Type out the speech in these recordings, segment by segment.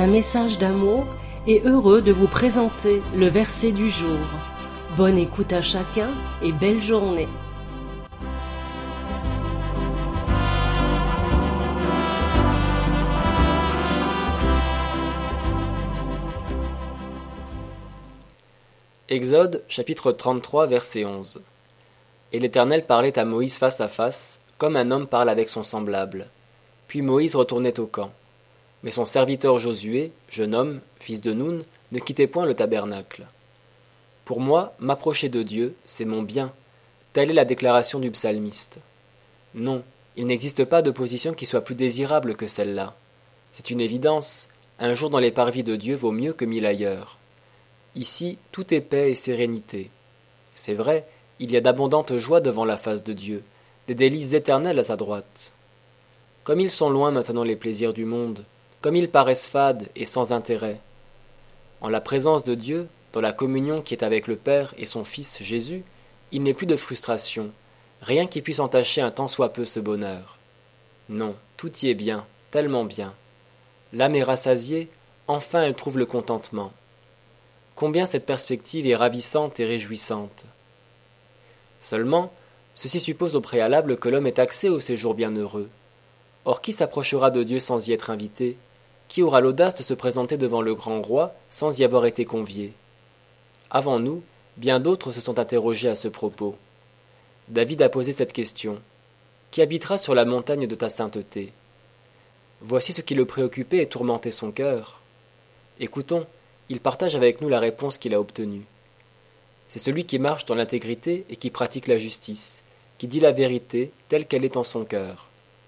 un message d'amour et heureux de vous présenter le verset du jour. Bonne écoute à chacun et belle journée. Exode, chapitre 33, verset 11. Et l'Éternel parlait à Moïse face à face, comme un homme parle avec son semblable. Puis Moïse retournait au camp. Mais son serviteur Josué, jeune homme, fils de Noun, ne quittait point le tabernacle. Pour moi, m'approcher de Dieu, c'est mon bien. Telle est la déclaration du psalmiste. Non, il n'existe pas de position qui soit plus désirable que celle-là. C'est une évidence, un jour dans les parvis de Dieu vaut mieux que 1000 ailleurs. Ici, tout est paix et sérénité. C'est vrai, il y a d'abondantes joies devant la face de Dieu, des délices éternelles à sa droite. Comme ils sont loin maintenant les plaisirs du monde, comme ils paraissent fades et sans intérêt. En la présence de Dieu, dans la communion qui est avec le Père et son Fils Jésus, il n'est plus de frustration, rien qui puisse entacher un tant soit peu ce bonheur. Non, tout y est bien, tellement bien. L'âme est rassasiée, enfin elle trouve le contentement. Combien cette perspective est ravissante et réjouissante. Seulement, ceci suppose au préalable que l'homme ait accès au séjour bienheureux. Or qui s'approchera de Dieu sans y être invité? Qui aura l'audace de se présenter devant le grand roi sans y avoir été convié? Avant nous, bien d'autres se sont interrogés à ce propos. David a posé cette question. Qui habitera sur la montagne de ta sainteté? Voici ce qui le préoccupait et tourmentait son cœur. Écoutons. Il partage avec nous la réponse qu'il a obtenue. C'est celui qui marche dans l'intégrité et qui pratique la justice, qui dit la vérité telle qu'elle est en son cœur.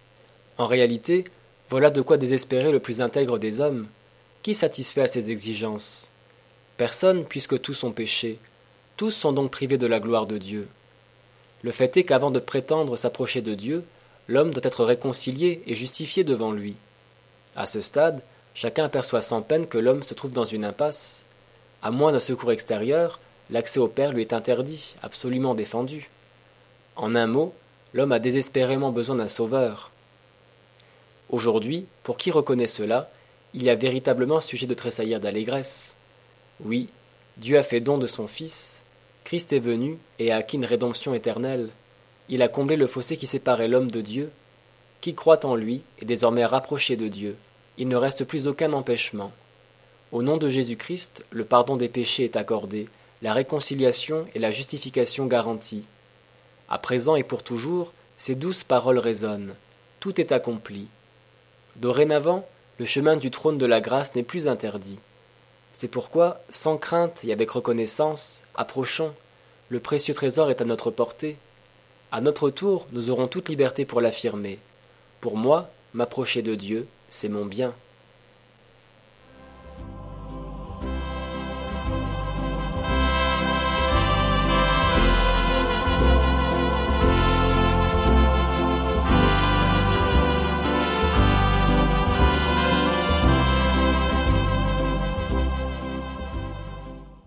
En réalité, voilà de quoi désespérer le plus intègre des hommes. Qui satisfait à ses exigences? Personne, puisque tous ont péché. Tous sont donc privés de la gloire de Dieu. Le fait est qu'avant de prétendre s'approcher de Dieu, l'homme doit être réconcilié et justifié devant lui. À ce stade, chacun aperçoit sans peine que l'homme se trouve dans une impasse. À moins d'un secours extérieur, l'accès au Père lui est interdit, absolument défendu. En un mot, l'homme a désespérément besoin d'un sauveur. Aujourd'hui, pour qui reconnaît cela, il y a véritablement sujet de tressaillir d'allégresse. Oui, Dieu a fait don de son Fils, Christ est venu et a acquis une rédemption éternelle. Il a comblé le fossé qui séparait l'homme de Dieu. Qui croit en lui est désormais rapproché de Dieu. Il ne reste plus aucun empêchement. Au nom de Jésus-Christ, le pardon des péchés est accordé, la réconciliation et la justification garantie. À présent et pour toujours, ces douces paroles résonnent. Tout est accompli. Dorénavant, le chemin du trône de la grâce n'est plus interdit. C'est pourquoi, sans crainte et avec reconnaissance, approchons. Le précieux trésor est à notre portée. À notre tour, nous aurons toute liberté pour l'affirmer. Pour moi, m'approcher de Dieu, c'est mon bien.